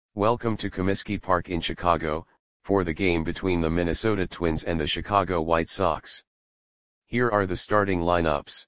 Welcome to Comiskey Park in Chicago, for the game between the Minnesota Twins and the Chicago White Sox. Here are the starting lineups.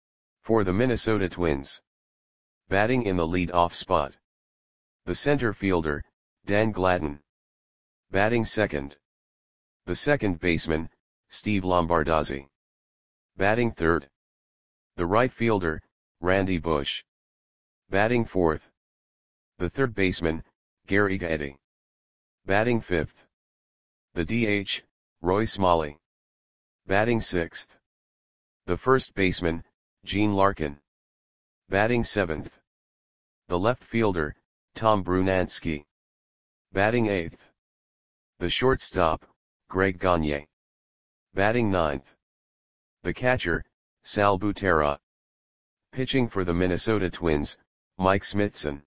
For the Minnesota Twins. Batting in the lead-off spot. The center fielder, Dan Gladden. Batting second. The second baseman, Steve Lombardozzi. Batting third. The right fielder, Randy Bush. Batting fourth. The third baseman, Gary Gaetti. Batting fifth. The DH, Roy Smalley. Batting sixth. The first baseman, Gene Larkin. Batting seventh. The left fielder, Tom Brunansky. Batting eighth. The shortstop, Greg Gagne. Batting ninth. The catcher, Sal Butera. Pitching for the Minnesota Twins, Mike Smithson.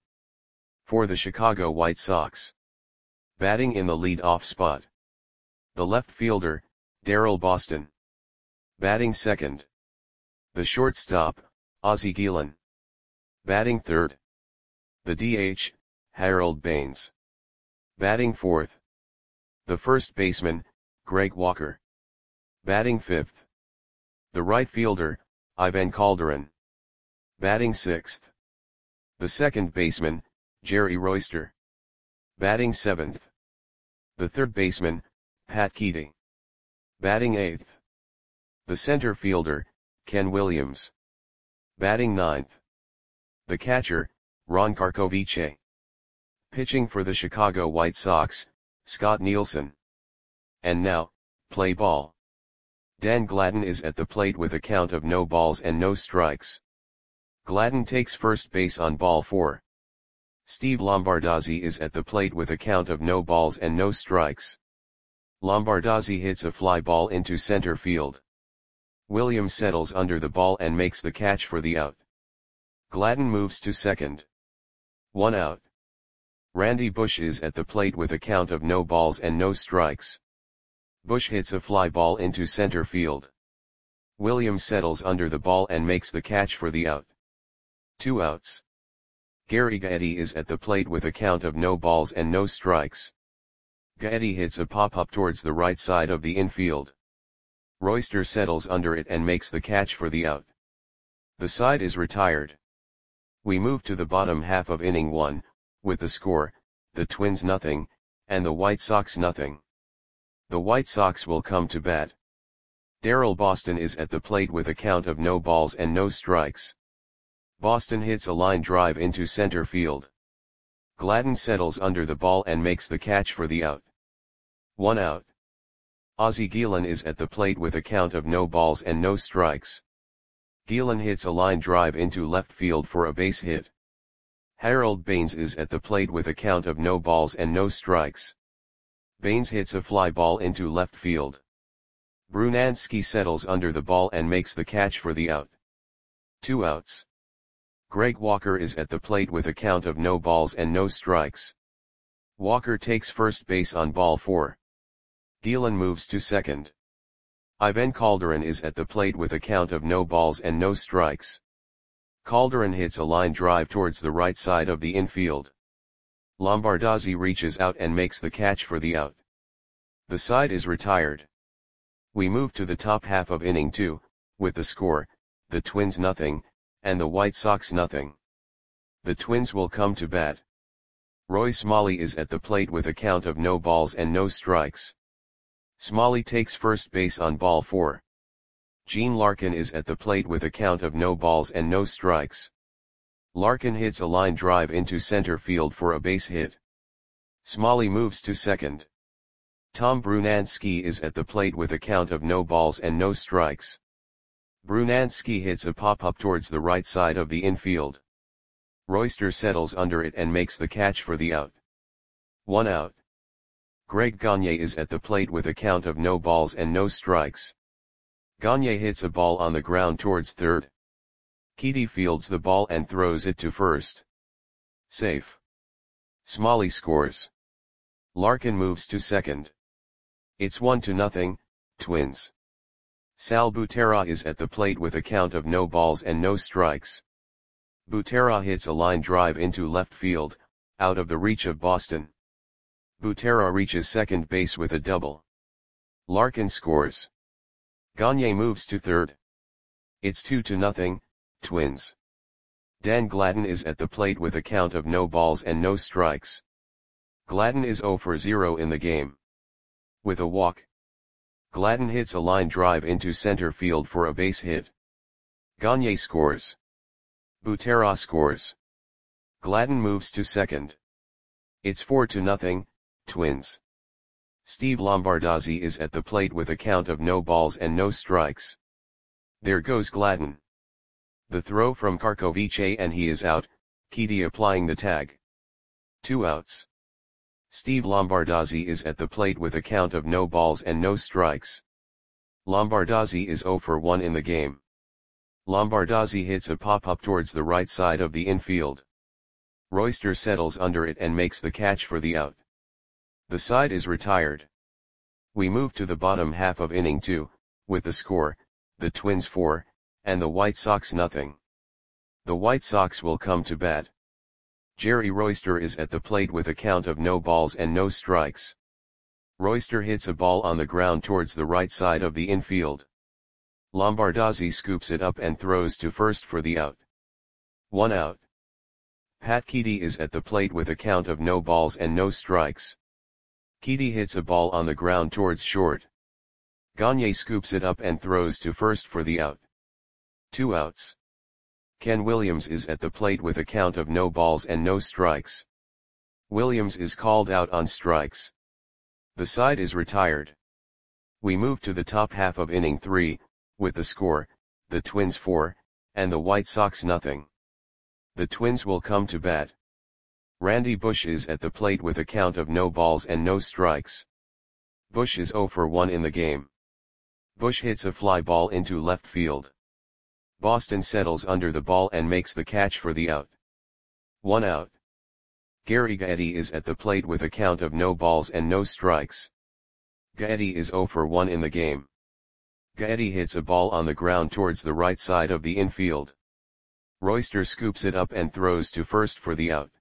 For the Chicago White Sox. Batting in the lead-off spot. The left fielder, Darryl Boston. Batting second. The shortstop, Ozzie Guillen. Batting third. The DH, Harold Baines. Batting fourth. The first baseman, Greg Walker. Batting fifth. The right fielder, Ivan Calderon. Batting sixth. The second baseman, Jerry Royster. Batting seventh. The third baseman, Pat Keating. Batting eighth. The center fielder, Ken Williams. Batting ninth. The catcher, Ron Karkovice. Pitching for the Chicago White Sox, Scott Nielsen. And now, play ball. Dan Gladden is at the plate with a count of no balls and no strikes. Gladden takes first base on ball 4. Steve Lombardozzi is at the plate with a count of no balls and no strikes. Lombardozzi hits a fly ball into center field. Williams settles under the ball and makes the catch for the out. Gladden moves to second. 1 out. Randy Bush is at the plate with a count of no balls and no strikes. Bush hits a fly ball into center field. Williams settles under the ball and makes the catch for the out. 2 outs. Gary Gaetti is at the plate with a count of no balls and no strikes. Gaetti hits a pop-up towards the right side of the infield. Royster settles under it and makes the catch for the out. The side is retired. We move to the bottom half of inning 1, with the score, the Twins nothing, and the White Sox nothing. The White Sox will come to bat. Darryl Boston is at the plate with a count of no balls and no strikes. Boston hits a line drive into center field. Gladden settles under the ball and makes the catch for the out. 1 out. Ozzie Guillen is at the plate with a count of no balls and no strikes. Guillen hits a line drive into left field for a base hit. Harold Baines is at the plate with a count of no balls and no strikes. Baines hits a fly ball into left field. Brunansky settles under the ball and makes the catch for the out. 2 outs. Greg Walker is at the plate with a count of no balls and no strikes. Walker takes first base on ball 4. Guillen moves to second. Ivan Calderon is at the plate with a count of no balls and no strikes. Calderon hits a line drive towards the right side of the infield. Lombardozzi reaches out and makes the catch for the out. The side is retired. We move to the top half of inning 2, with the score, the Twins nothing, and the White Sox nothing. The Twins will come to bat. Roy Smalley is at the plate with a count of no balls and no strikes. Smalley takes first base on ball 4. Gene Larkin is at the plate with a count of no balls and no strikes. Larkin hits a line drive into center field for a base hit. Smalley moves to second. Tom Brunansky is at the plate with a count of no balls and no strikes. Brunansky hits a pop-up towards the right side of the infield. Royster settles under it and makes the catch for the out. 1 out. Greg Gagne is at the plate with a count of no balls and no strikes. Gagne hits a ball on the ground towards third. Keating fields the ball and throws it to first. Safe. Smalley scores. Larkin moves to second. It's 1-0, Twins. Sal Butera is at the plate with a count of no balls and no strikes. Butera hits a line drive into left field, out of the reach of Boston. Butera reaches second base with a double. Larkin scores. Gagne moves to third. It's 2-0, Twins. Dan Gladden is at the plate with a count of no balls and no strikes. Gladden is 0 for 0 in the game. With a walk, Gladden hits a line drive into center field for a base hit. Gagne scores. Butera scores. Gladden moves to second. It's 4-0, Twins. Steve Lombardozzi is at the plate with a count of no balls and no strikes. There goes Gladden. The throw from Karkovice and he is out, Keedy applying the tag. 2 outs. Steve Lombardozzi is at the plate with a count of no balls and no strikes. Lombardozzi is 0 for 1 in the game. Lombardozzi hits a pop-up towards the right side of the infield. Royster settles under it and makes the catch for the out. The side is retired. We move to the bottom half of inning 2, with the score, the Twins 4, and the White Sox nothing. The White Sox will come to bat. Jerry Royster is at the plate with a count of no balls and no strikes. Royster hits a ball on the ground towards the right side of the infield. Lombardozzi scoops it up and throws to first for the out. 1 out. Pat Keedy is at the plate with a count of no balls and no strikes. Keedy hits a ball on the ground towards short. Gagne scoops it up and throws to first for the out. 2 outs. Ken Williams is at the plate with a count of no balls and no strikes. Williams is called out on strikes. The side is retired. We move to the top half of inning 3, with the score, the Twins 4, and the White Sox nothing. The Twins will come to bat. Randy Bush is at the plate with a count of no balls and no strikes. Bush is 0 for 1 in the game. Bush hits a fly ball into left field. Boston settles under the ball and makes the catch for the out. 1 out. Gary Gaetti is at the plate with a count of no balls and no strikes. Gaetti is 0 for 1 in the game. Gaetti hits a ball on the ground towards the right side of the infield. Royster scoops it up and throws to first for the out.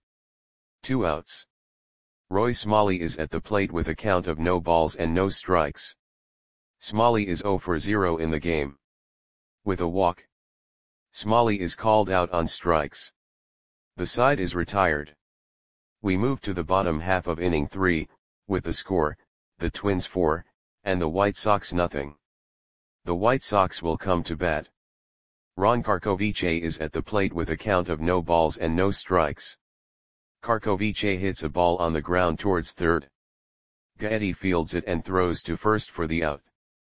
2 outs. Roy Smalley is at the plate with a count of no balls and no strikes. Smalley is 0 for 0 in the game. With a walk, Smalley is called out on strikes. The side is retired. We move to the bottom half of inning 3, with the score, the Twins 4, and the White Sox nothing. The White Sox will come to bat. Ron Karkovice is at the plate with a count of no balls and no strikes. Karkovice hits a ball on the ground towards third. Gaetti fields it and throws to first for the out.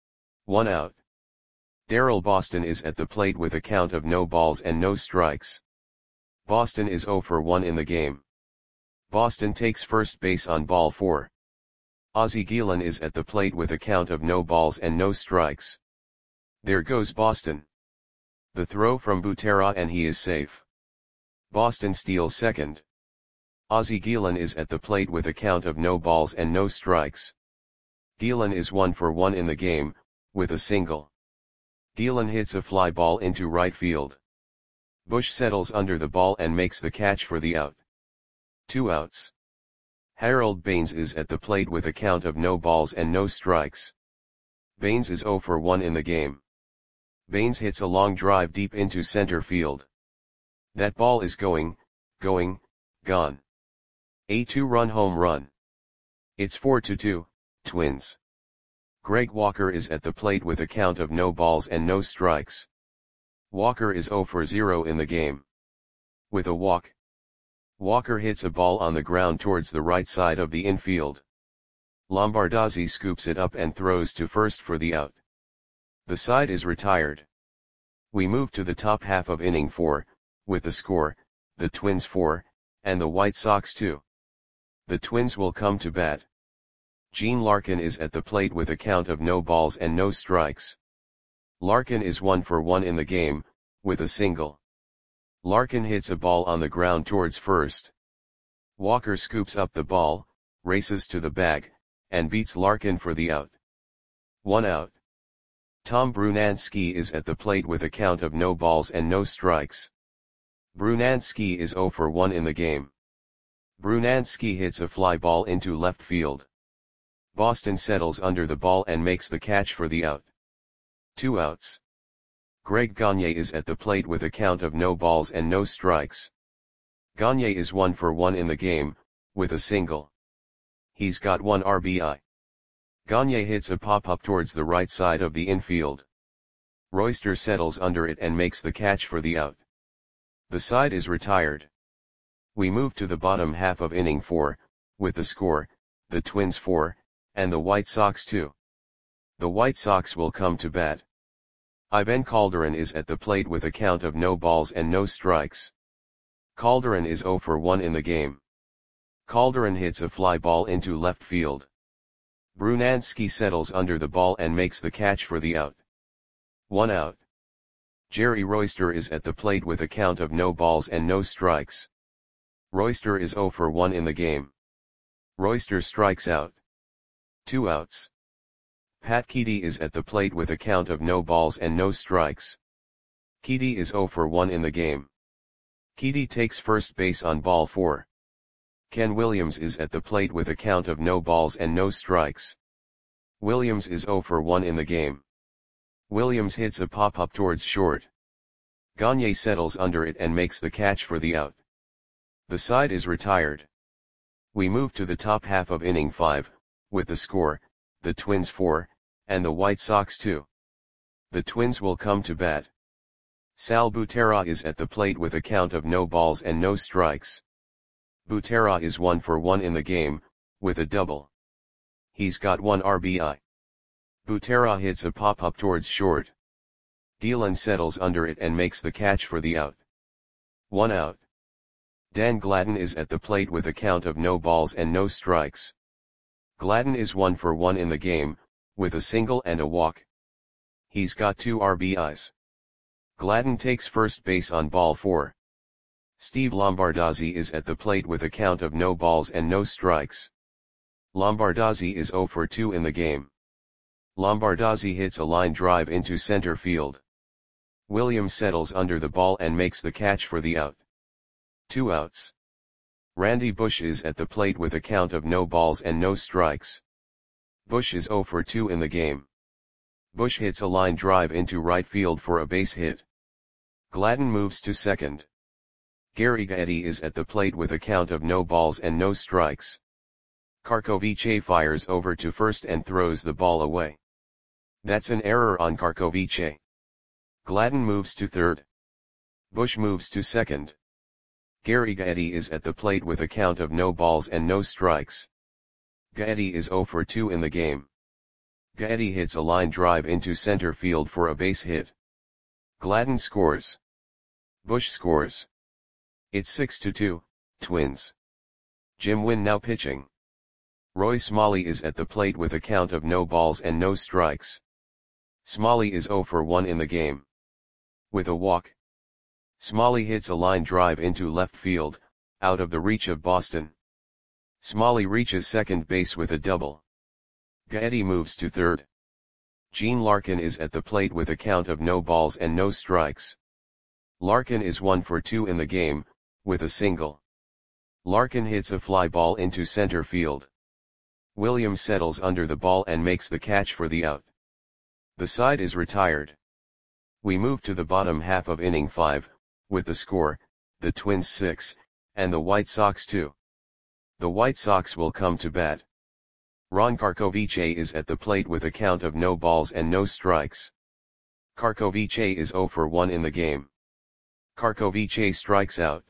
1 out. Darrell Boston is at the plate with a count of no balls and no strikes. Boston is 0 for 1 in the game. Boston takes first base on ball 4. Ozzie Guillen is at the plate with a count of no balls and no strikes. There goes Boston. The throw from Butera and he is safe. Boston steals second. Ozzie Guillen is at the plate with a count of no balls and no strikes. Guillen is 1 for 1 in the game, with a single. Guillen hits a fly ball into right field. Bush settles under the ball and makes the catch for the out. 2 outs. Harold Baines is at the plate with a count of no balls and no strikes. Baines is 0 for 1 in the game. Baines hits a long drive deep into center field. That ball is gone. A 2-run home run. It's 4-2, Twins. Greg Walker is at the plate with a count of no balls and no strikes. Walker is 0 for 0 in the game. With a walk, Walker hits a ball on the ground towards the right side of the infield. Lombardozzi scoops it up and throws to first for the out. The side is retired. We move to the top half of inning 4, with the score, the Twins 4, and the White Sox 2. The Twins will come to bat. Gene Larkin is at the plate with a count of no balls and no strikes. Larkin is 1 for 1 in the game, with a single. Larkin hits a ball on the ground towards first. Walker scoops up the ball, races to the bag, and beats Larkin for the out. 1 out. Tom Brunansky is at the plate with a count of no balls and no strikes. Brunansky is 0 for 1 in the game. Brunansky hits a fly ball into left field. Boston settles under the ball and makes the catch for the out. 2 outs. Greg Gagne is at the plate with a count of no balls and no strikes. Gagne is 1 for 1 in the game, with a single. He's got 1 RBI. Gagne hits a pop-up towards the right side of the infield. Royster settles under it and makes the catch for the out. The side is retired. We move to the bottom half of inning 4, with the score, the Twins 4, and the White Sox 2. The White Sox will come to bat. Ivan Calderon is at the plate with a count of no balls and no strikes. Calderon is 0 for 1 in the game. Calderon hits a fly ball into left field. Brunansky settles under the ball and makes the catch for the out. 1 out. Jerry Royster is at the plate with a count of no balls and no strikes. Royster is 0 for 1 in the game. Royster strikes out. 2 outs. Pat Keedy is at the plate with a count of no balls and no strikes. Keedy is 0 for 1 in the game. Keedy takes first base on ball 4. Ken Williams is at the plate with a count of no balls and no strikes. Williams is 0 for 1 in the game. Williams hits a pop-up towards short. Gagne settles under it and makes the catch for the out. The side is retired. We move to the top half of inning 5, with the score, the Twins 4, and the White Sox 2. The Twins will come to bat. Sal Butera is at the plate with a count of no balls and no strikes. Butera is 1 for 1 in the game, with a double. He's got 1 RBI. Butera hits a pop-up towards short. Gielan settles under it and makes the catch for the out. 1 out. Dan Gladden is at the plate with a count of no balls and no strikes. Gladden is 1 for 1 in the game, with a single and a walk. He's got 2 RBIs. Gladden takes first base on ball 4. Steve Lombardozzi is at the plate with a count of no balls and no strikes. Lombardozzi is 0 for 2 in the game. Lombardozzi hits a line drive into center field. Williams settles under the ball and makes the catch for the out. 2 outs. Randy Bush is at the plate with a count of no balls and no strikes. Bush is 0 for 2 in the game. Bush hits a line drive into right field for a base hit. Gladden moves to second. Gary Gaetti is at the plate with a count of no balls and no strikes. Karkovice fires over to first and throws the ball away. That's an error on Karkovice. Gladden moves to third. Bush moves to second. Gary Gaetti is at the plate with a count of no balls and no strikes. Gaetti is 0 for 2 in the game. Gaetti hits a line drive into center field for a base hit. Gladden scores. Bush scores. It's 6-2, Twins. Jim Wynn now pitching. Roy Smalley is at the plate with a count of no balls and no strikes. Smalley is 0 for 1 in the game. With a walk. Smalley hits a line drive into left field, out of the reach of Boston. Smalley reaches second base with a double. Gaetti moves to third. Gene Larkin is at the plate with a count of no balls and no strikes. Larkin is 1 for 2 in the game, with a single. Larkin hits a fly ball into center field. Williams settles under the ball and makes the catch for the out. The side is retired. We move to the bottom half of inning 5, with the score, the Twins 6, and the White Sox 2. The White Sox will come to bat. Ron Karkovice is at the plate with a count of no balls and no strikes. Karkovice is 0 for 1 in the game. Karkovice strikes out.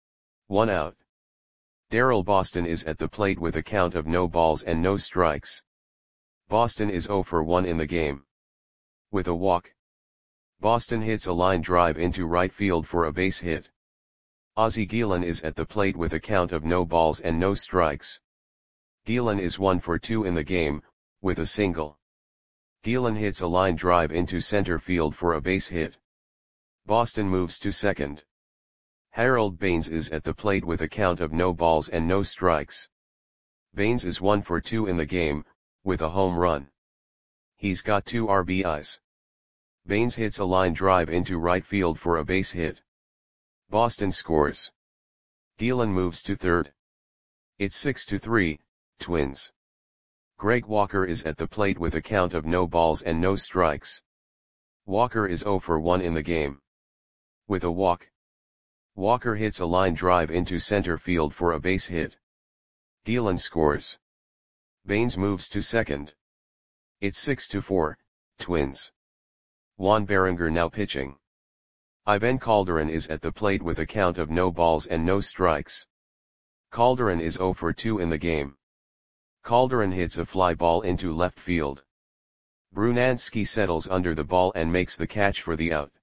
1 out. Daryl Boston is at the plate with a count of no balls and no strikes. Boston is 0 for 1 in the game. With a walk. Boston hits a line drive into right field for a base hit. Ozzie Gielan is at the plate with a count of no balls and no strikes. Gielan is 1 for 2 in the game, with a single. Gielan hits a line drive into center field for a base hit. Boston moves to second. Harold Baines is at the plate with a count of no balls and no strikes. Baines is 1 for 2 in the game, with a home run. He's got 2 RBIs. Baines hits a line drive into right field for a base hit. Boston scores. Gielan moves to third. It's 6-3, Twins. Greg Walker is at the plate with a count of no balls and no strikes. Walker is 0 for 1 in the game. With a walk, Walker hits a line drive into center field for a base hit. Gielan scores. Baines moves to second. It's 6-4, Twins. Juan Berenger now pitching. Ivan Calderon is at the plate with a count of no balls and no strikes. Calderon is 0 for 2 in the game. Calderon hits a fly ball into left field. Brunansky settles under the ball and makes the catch for the out.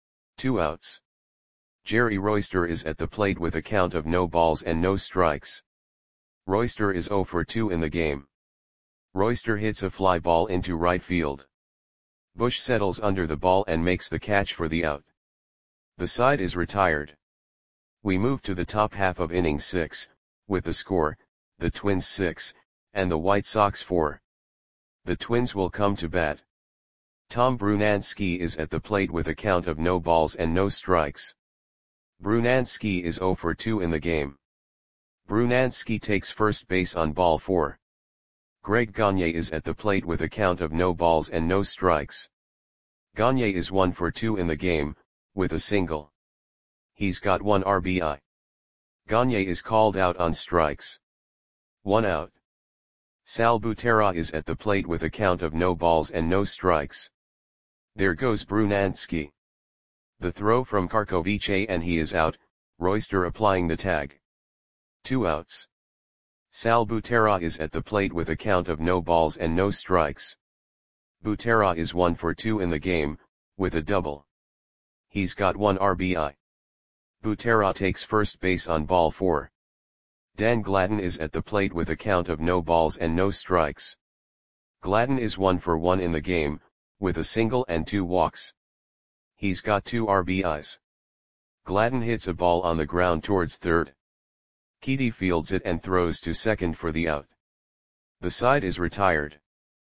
2 outs. Jerry Royster is at the plate with a count of no balls and no strikes. Royster is 0 for 2 in the game. Royster hits a fly ball into right field. Bush settles under the ball and makes the catch for the out. The side is retired. We move to the top half of inning 6, with the score, the Twins 6, and the White Sox 4. The Twins will come to bat. Tom Brunansky is at the plate with a count of no balls and no strikes. Brunansky is 0 for 2 in the game. Brunansky takes first base on ball 4. Greg Gagne is at the plate with a count of no balls and no strikes. Gagne is 1 for 2 in the game, with a single. He's got 1 RBI. Gagne is called out on strikes. 1 out. Sal Butera is at the plate with a count of no balls and no strikes. There goes Brunansky. The throw from Karkovice and he is out, Royster applying the tag. 2 outs. Sal Butera is at the plate with a count of no balls and no strikes. Butera is 1 for 2 in the game, with a double. He's got 1 RBI. Butera takes first base on ball 4. Dan Gladden is at the plate with a count of no balls and no strikes. Gladden is 1 for 1 in the game, with a single and 2 walks. He's got 2 RBIs. Gladden hits a ball on the ground towards third. Keedy fields it and throws to second for the out. The side is retired.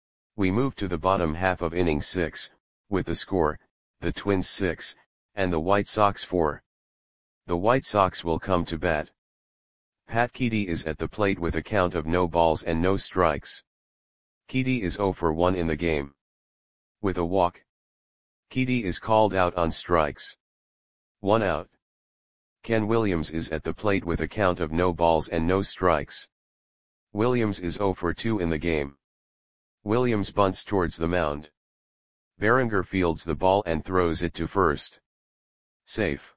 We move to the bottom half of inning 6, with the score, the Twins 6, and the White Sox 4. The White Sox will come to bat. Pat Keedy is at the plate with a count of no balls and no strikes. Keedy is 0 for 1 in the game. With a walk, Keedy is called out on strikes. 1 out. Ken Williams is at the plate with a count of no balls and no strikes. Williams is 0 for 2 in the game. Williams bunts towards the mound. Berenger fields the ball and throws it to first. Safe.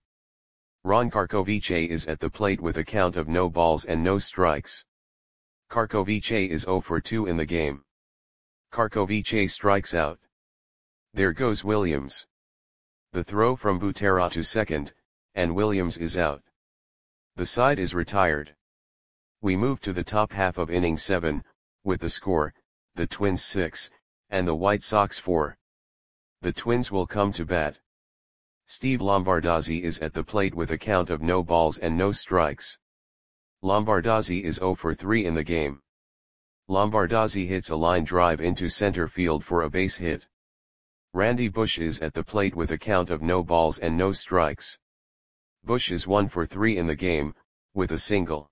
Ron Karkovice is at the plate with a count of no balls and no strikes. Karkovice is 0 for 2 in the game. Karkovice strikes out. There goes Williams. The throw from Butera to second, and Williams is out. The side is retired. We move to the top half of inning 7, with the score, the Twins 6, and the White Sox 4. The Twins will come to bat. Steve Lombardozzi is at the plate with a count of no balls and no strikes. Lombardozzi is 0 for 3 in the game. Lombardozzi hits a line drive into center field for a base hit. Randy Bush is at the plate with a count of no balls and no strikes. Bush is 1 for 3 in the game, with a single.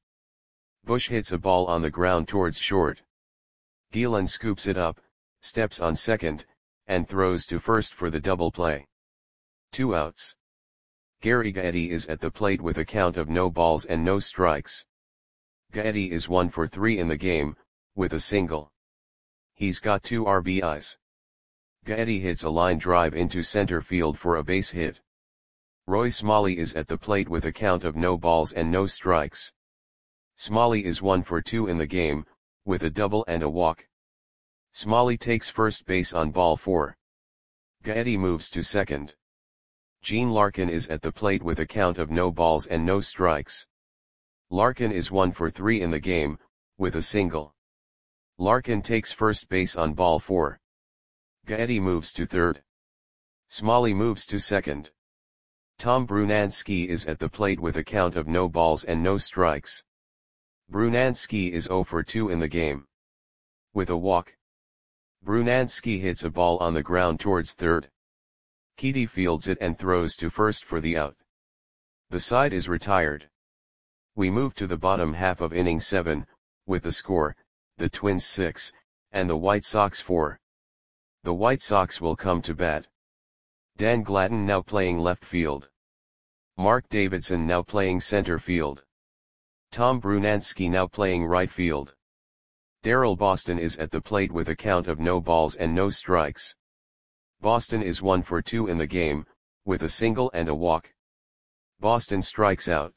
Bush hits a ball on the ground towards short. Gielan scoops it up, steps on second, and throws to first for the double play. 2 outs. Gary Gaetti is at the plate with a count of no balls and no strikes. Gaetti is 1 for 3 in the game, with a single. He's got 2 RBIs. Gaetti hits a line drive into center field for a base hit. Roy Smalley is at the plate with a count of no balls and no strikes. Smalley is 1 for 2 in the game, with a double and a walk. Smalley takes first base on ball 4. Gaetti moves to second. Gene Larkin is at the plate with a count of no balls and no strikes. Larkin is 1 for 3 in the game, with a single. Larkin takes first base on ball 4. Gaetti moves to third. Smalley moves to second. Tom Brunansky is at the plate with a count of no balls and no strikes. Brunansky is 0 for 2 in the game. With a walk, Brunansky hits a ball on the ground towards third. Keedy fields it and throws to first for the out. The side is retired. We move to the bottom half of inning 7, with the score, the Twins 6, and the White Sox 4. The White Sox will come to bat. Dan Gladden now playing left field. Mark Davidson now playing center field. Tom Brunansky now playing right field. Darrell Boston is at the plate with a count of no balls and no strikes. Boston is 1 for 2 in the game, with a single and a walk. Boston strikes out.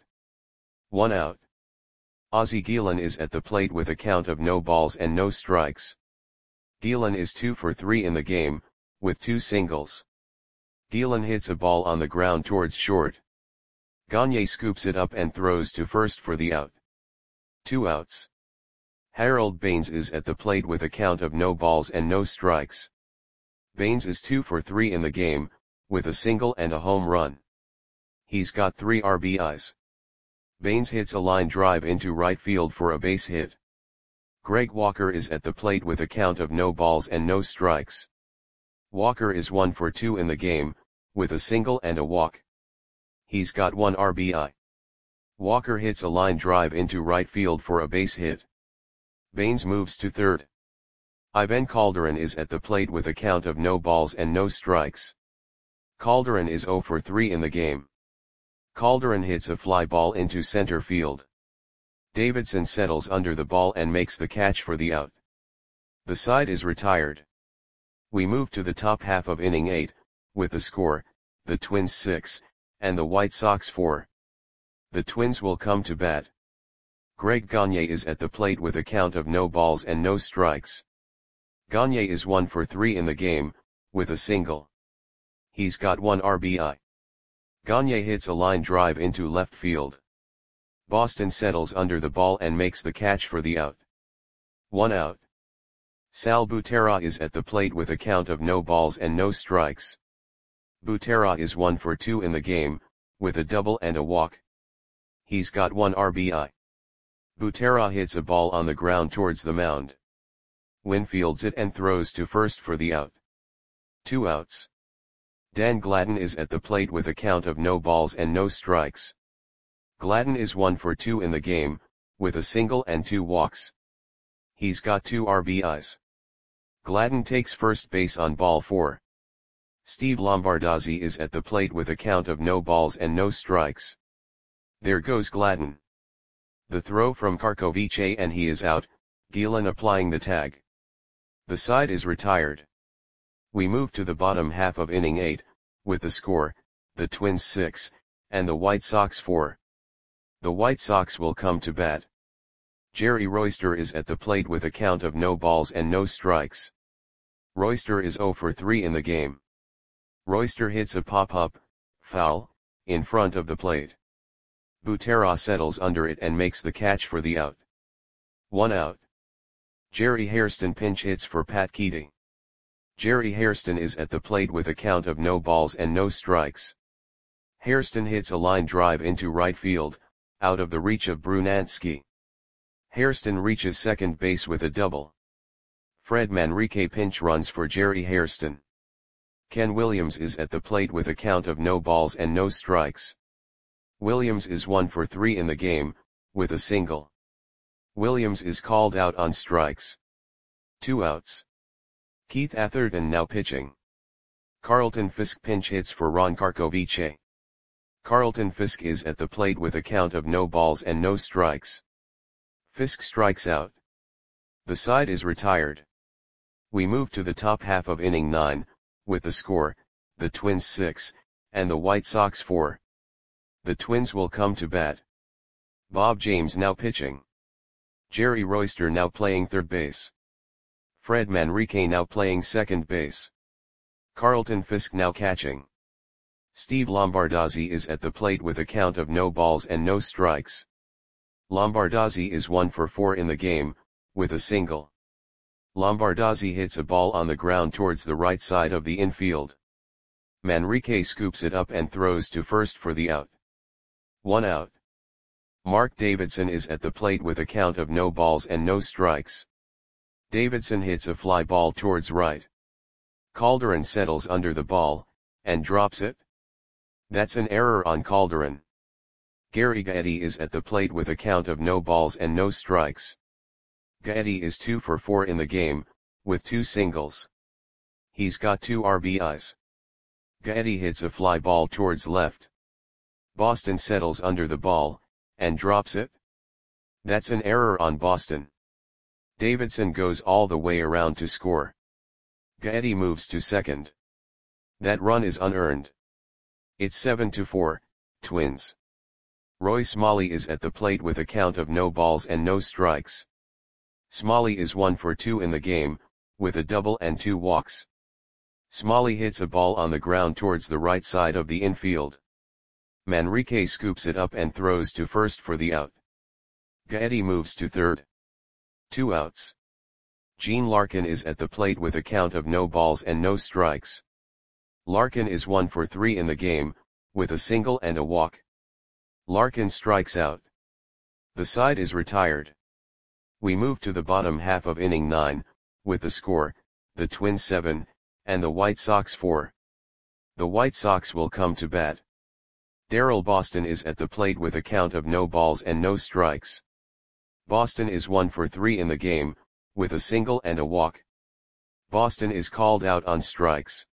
1 out. Ozzie Guillen is at the plate with a count of no balls and no strikes. Guillen is 2 for 3 in the game, with 2 singles. Guillen hits a ball on the ground towards short. Gagne scoops it up and throws to first for the out. 2 outs. Harold Baines is at the plate with a count of no balls and no strikes. Baines is 2 for 3 in the game, with a single and a home run. He's got 3 RBIs. Baines hits a line drive into right field for a base hit. Greg Walker is at the plate with a count of no balls and no strikes. Walker is 1 for 2 in the game, with a single and a walk. He's got 1 RBI. Walker hits a line drive into right field for a base hit. Baines moves to third. Ivan Calderon is at the plate with a count of no balls and no strikes. Calderon is 0 for 3 in the game. Calderon hits a fly ball into center field. Davidson settles under the ball and makes the catch for the out. The side is retired. We move to the top half of inning 8, with the score, the Twins 6, and the White Sox 4. The Twins will come to bat. Greg Gagne is at the plate with a count of no balls and no strikes. Gagne is 1 for 3 in the game, with a single. He's got 1 RBI. Gagne hits a line drive into left field. Boston settles under the ball and makes the catch for the out. 1 out. Sal Butera is at the plate with a count of no balls and no strikes. Butera is 1 for 2 in the game, with a double and a walk. He's got 1 RBI. Butera hits a ball on the ground towards the mound. Winfields it and throws to first for the out. 2 outs. Dan Gladden is at the plate with a count of no balls and no strikes. Gladden is 1 for 2 in the game, with a single and 2 walks. He's got 2 RBIs. Gladden takes first base on ball 4. Steve Lombardozzi is at the plate with a count of no balls and no strikes. There goes Gladden. The throw from Karkovice and he is out, Guillen applying the tag. The side is retired. We move to the bottom half of inning 8, with the score, the Twins 6, and the White Sox 4. The White Sox will come to bat. Jerry Royster is at the plate with a count of no balls and no strikes. Royster is 0 for 3 in the game. Royster hits a pop-up, foul, in front of the plate. Butera settles under it and makes the catch for the out. 1 out. Jerry Hairston pinch hits for Pat Keating. Jerry Hairston is at the plate with a count of no balls and no strikes. Hairston hits a line drive into right field, out of the reach of Brunansky. Hairston reaches second base with a double. Fred Manrique pinch runs for Jerry Hairston. Ken Williams is at the plate with a count of no balls and no strikes. Williams is 1 for 3 in the game, with a single. Williams is called out on strikes. 2 outs. Keith Atherton now pitching. Carlton Fisk pinch hits for Ron Karkovice. Carlton Fisk is at the plate with a count of no balls and no strikes. Fisk strikes out. The side is retired. We move to the top half of inning 9, with the score, the Twins 6, and the White Sox 4. The Twins will come to bat. Bob James now pitching. Jerry Royster now playing third base. Fred Manrique now playing second base. Carlton Fisk now catching. Steve Lombardozzi is at the plate with a count of no balls and no strikes. Lombardozzi is 1 for 4 in the game, with a single. Lombardozzi hits a ball on the ground towards the right side of the infield. Manrique scoops it up and throws to first for the out. 1 out. Mark Davidson is at the plate with a count of no balls and no strikes. Davidson hits a fly ball towards right. Calderon settles under the ball, and drops it. That's an error on Calderon. Gary Gaetti is at the plate with a count of no balls and no strikes. Gaetti is 2 for 4 in the game, with 2 singles. He's got 2 RBIs. Gaetti hits a fly ball towards left. Boston settles under the ball, and drops it. That's an error on Boston. Davidson goes all the way around to score. Gaetti moves to second. That run is unearned. It's 7-4, Twins. Roy Smalley is at the plate with a count of no balls and no strikes. Smalley is 1 for 2 in the game, with a double and 2 walks. Smalley hits a ball on the ground towards the right side of the infield. Manrique scoops it up and throws to first for the out. Gaetti moves to third. 2 outs. Gene Larkin is at the plate with a count of no balls and no strikes. Larkin is 1 for 3 in the game, with a single and a walk. Larkin strikes out. The side is retired. We move to the bottom half of inning 9, with the score, the Twins 7, and the White Sox 4. The White Sox will come to bat. Darryl Boston is at the plate with a count of no balls and no strikes. Boston is 1 for 3 in the game, with a single and a walk. Boston is called out on strikes.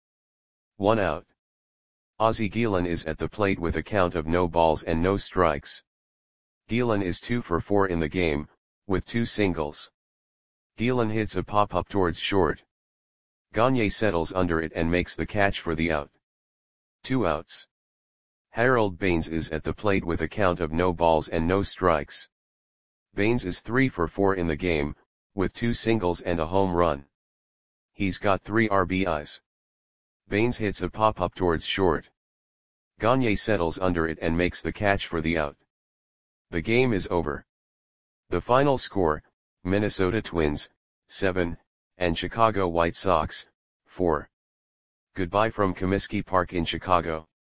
1 out. Ozzie Guillen is at the plate with a count of no balls and no strikes. Guillen is 2 for 4 in the game, with 2 singles. Guillen hits a pop-up towards short. Gagne settles under it and makes the catch for the out. 2 outs. Harold Baines is at the plate with a count of no balls and no strikes. Baines is 3 for 4 in the game, with 2 singles and a home run. He's got 3 RBIs. Baines hits a pop-up towards short. Gagne settles under it and makes the catch for the out. The game is over. The final score, Minnesota Twins, 7, and Chicago White Sox, 4. Goodbye from Comiskey Park in Chicago.